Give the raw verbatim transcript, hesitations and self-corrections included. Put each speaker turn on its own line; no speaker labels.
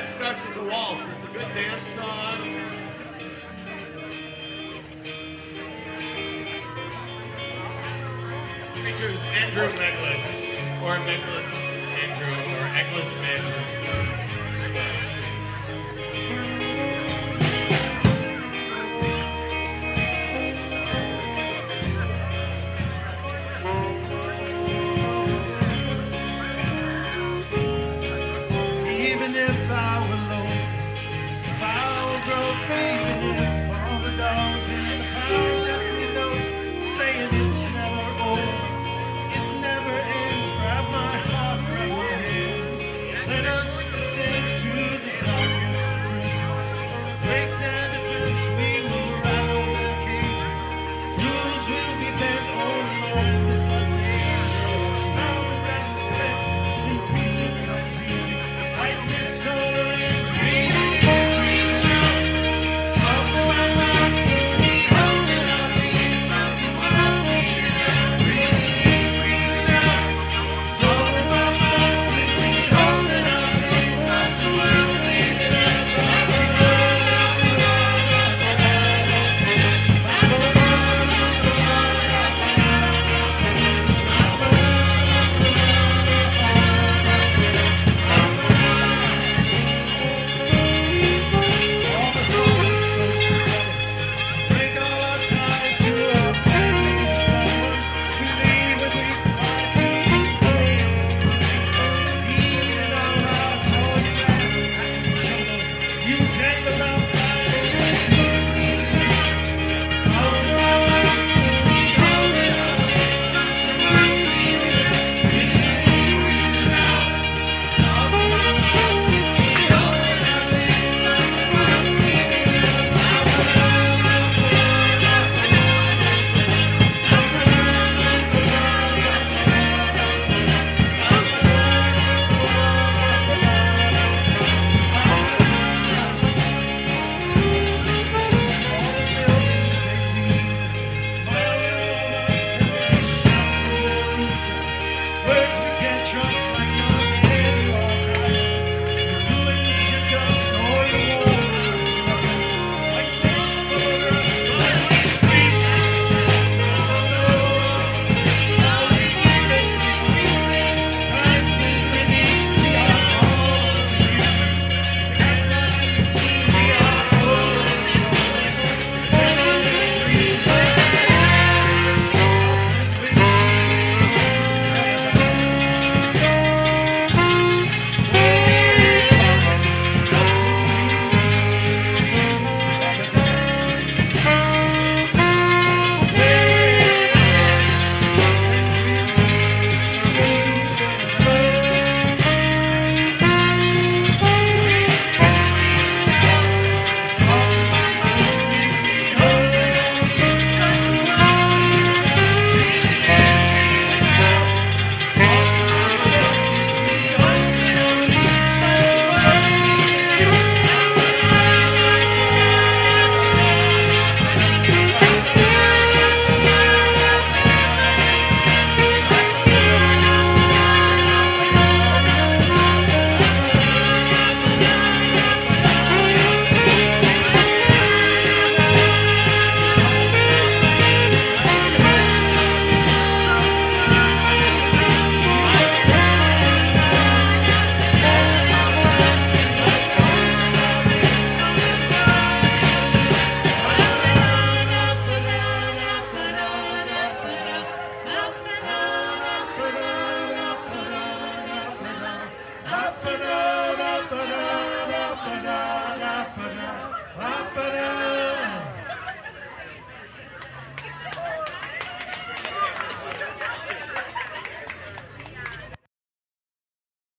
That starts as a waltz. It's a good dance song. Features Andrew Meglis, or Meglis Andrew, or Eglis Andrew.
Even if I were lonely, if I were broke, even if all the dogs in the pound left me notes saying it's never over, it never ends. Grab my heart, grab my hands, let us descend to the darkest prisons. Break their defense, we will rattle their cages. Rules will be bent all along this untamed road. Now the red spent in prison comes easy. Like this orange, breathe in, breathe out. Something my mouth keeps me holding on me. Something wild, breathe in, breathe in, breathe out. Something my mouth keeps me holding on me. Something wild, breathe in, all the souls folks tell us, break all our ties to our families, lovers. We leave and we fly to the sea. Even our hearts hold you back, I can show them. You dreamt about flying away. Something my mouth keeps me holding on. Something wild, breathe in, breathe in, breathe out. Something my mouth keeps me holding on. Something wild, breathe in, words we can't trust like nothing you are tired. Your ruins, your dust, all your walls. Like this for us, like we sleep. Now we keep us sleeping. Times when we need, we are all of you. As nothing seen, we are all of you. When I breathe, up and up.